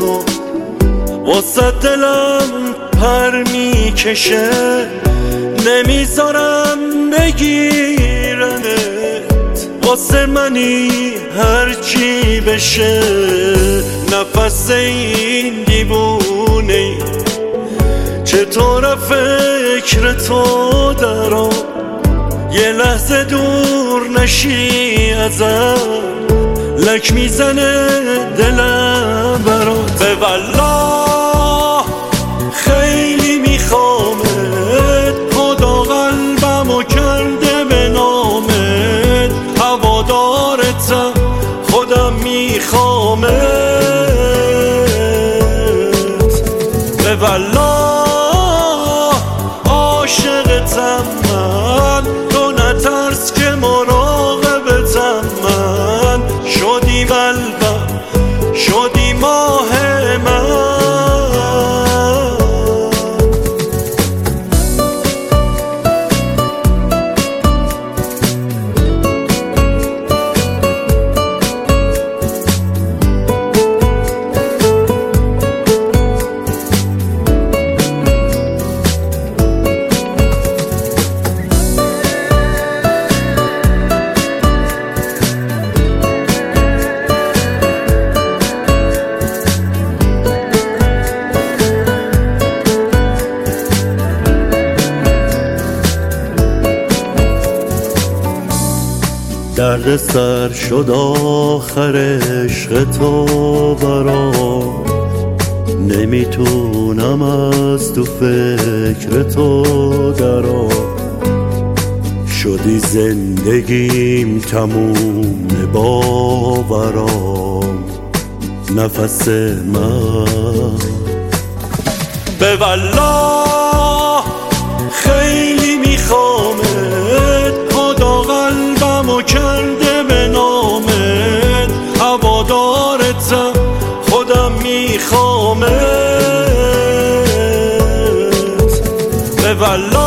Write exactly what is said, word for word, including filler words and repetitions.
تو واسه دلم پر میکشه، نمیذارم بگیرنت، واسه منی هرچی بشه. نفس این دیوونه چطور فکر تو درام، یه لحظه دور نشی ازم، لک میزنه دلم برات. به والله خیلی میخوامت، خدا قلبمو کرده به نامت، هوادارتم خودم میخوامت. به والله عاشقتم من، تو نترس که مراقبتم من، شدی قلبم شدی ماه من. درد سر شد آخر عشق تو برام، نمیتونم از تو فکر تو درام. شدی زندگیم تموم باورام، نفس من. به والله خیلی میخوامت، خدا قلبمو کرده به نامت، هوادارتم خودم میخوامت. به والله